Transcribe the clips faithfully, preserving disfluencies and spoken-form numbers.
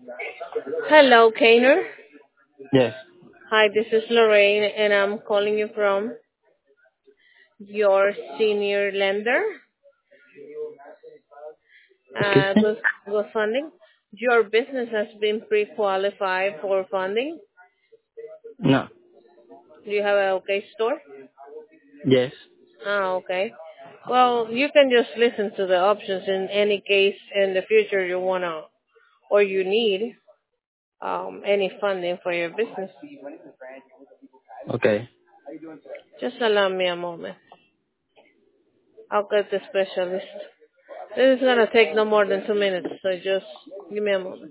Hello, Kainer. Yes. Hi, this is Lorraine, and I'm calling you from your senior lender, Excuse uh, me? Go Go Funding. Your business has been pre-qualified for funding. No. Do you have a OK store? Yes. Ah, okay. Well, you can just listen to the options in any case in the future you wanna or you need um, any funding for your business. Okay. Just allow me a moment. I'll get the specialist. This is gonna take no more than two minutes, so just give me a moment.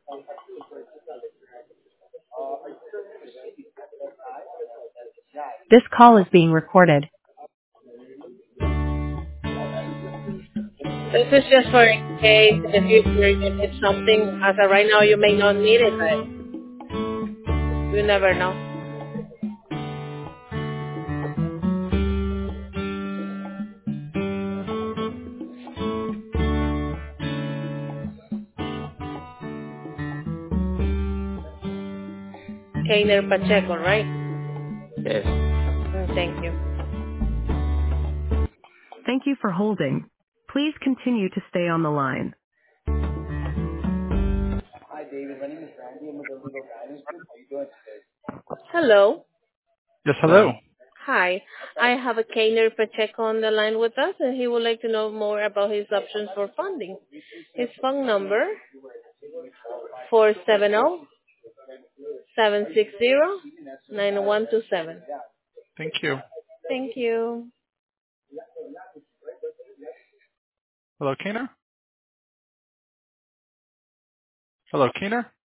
This call is being recorded. This is just for in case in the future you need something. As of right now, you may not need it, but you never know. Kainer Pacheco, right? Yes. Mm, thank you. Thank you for holding. Please continue to stay on the line. Hello. Yes, hello. Hello. Hi. I have a Kainer Pacheco on the line with us, and he would like to know more about his options for funding. His phone number, four seven zero seven six zero nine one two seven. Thank you. Thank you. Hello, Keener? Hello, Keener?